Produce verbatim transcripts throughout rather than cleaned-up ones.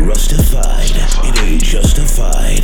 Rustified, it ain't justified.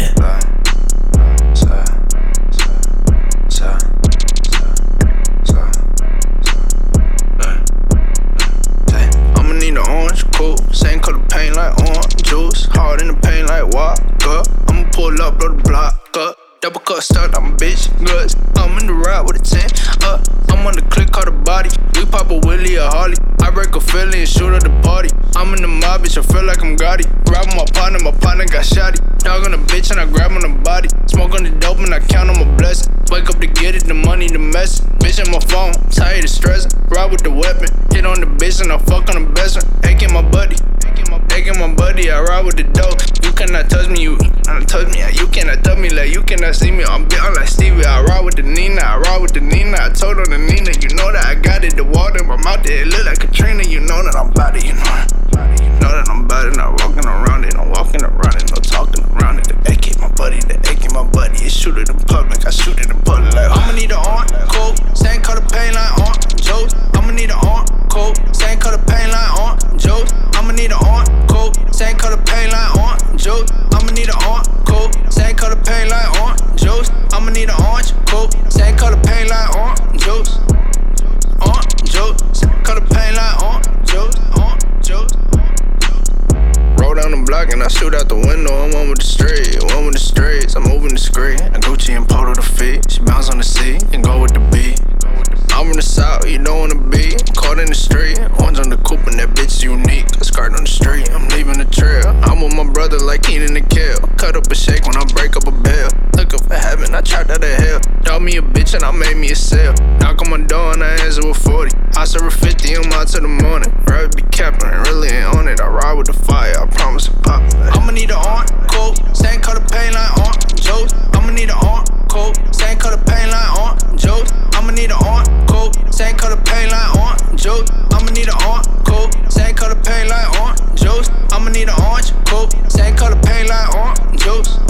I'ma need an orange coupe, same color paint like orange juice. Hard in the paint like vodka. I'ma pull up, blow the block up. Double cut stuck, I'm a bitch, guts. I'm in the ride with a ten up. I'm on the click, call the body. We pop a Willie or Harley. I break a Philly and shoot at the party. I'm in the mob, bitch, I feel like I'm Gotti. Robbing my partner, my partner got shotty. Dog on the bitch and I grab on the body. Smoke on the dope and I count on my blessing. Wake up to get it, the money, the message. Bitch on my phone, tired of stressing. Ride with the weapon, hit on the bitch and I fuck on the best one. Aching my buddy, aching my buddy, I ride with the dope. You cannot touch me, you cannot touch me. You cannot touch me like you cannot see me. I'm built like Stevie, I ride with the Nina, I ride with the Nina. I told her the Nina, you know that I got it. The water in my mouth, it look like Katrina. You know that I'm about it, you know that. Know that I'm about it, not walking around it. I'm walking around it, no talking around it. The A K my buddy, the A K my buddy. It shoot it in public, I shoot it in public like I'ma need an orange coat, same color paint like orange juice. I'ma need an orange coat, same color paint like orange juice. I'ma need an orange coat, same color paint like orange juice. I'ma need an orange coat, same color paint like orange juice. I'ma need an orange coat, same color paint like orange juice. Orange juice, same color paint like orange juice. Orange juice. Roll down the block and I shoot out the window. I'm one with the straight, one with the straights. I'm moving the screen, and Gucci and Polo the feet. She bounce on the seat and go with the beat. I'm from the south, you don't wanna be caught in the street. Orange on the coupe and that bitch is unique. A skirt on the street, I'm leaving the trail. I'm with my brother like eating the kale. Cut up a shake when I break up a bell. Looking for heaven, I trapped out of hell. Dog me a bitch and I made me a sale. Knock on my door and I answer with forty. I serve a fifty, I'm out till the morning. Rather be capping, really ain't on it. I ride with the fire, I promise to pop it. I'ma need an orange coat, same color paint like orange juice. I'ma need an orange coat, same color paint like orange juice. I'ma need an orange coat, same color paint like orange juice. I'ma need an orange coat, same color paint like orange juice. I'ma need an orange coat, same color paint like orange juice.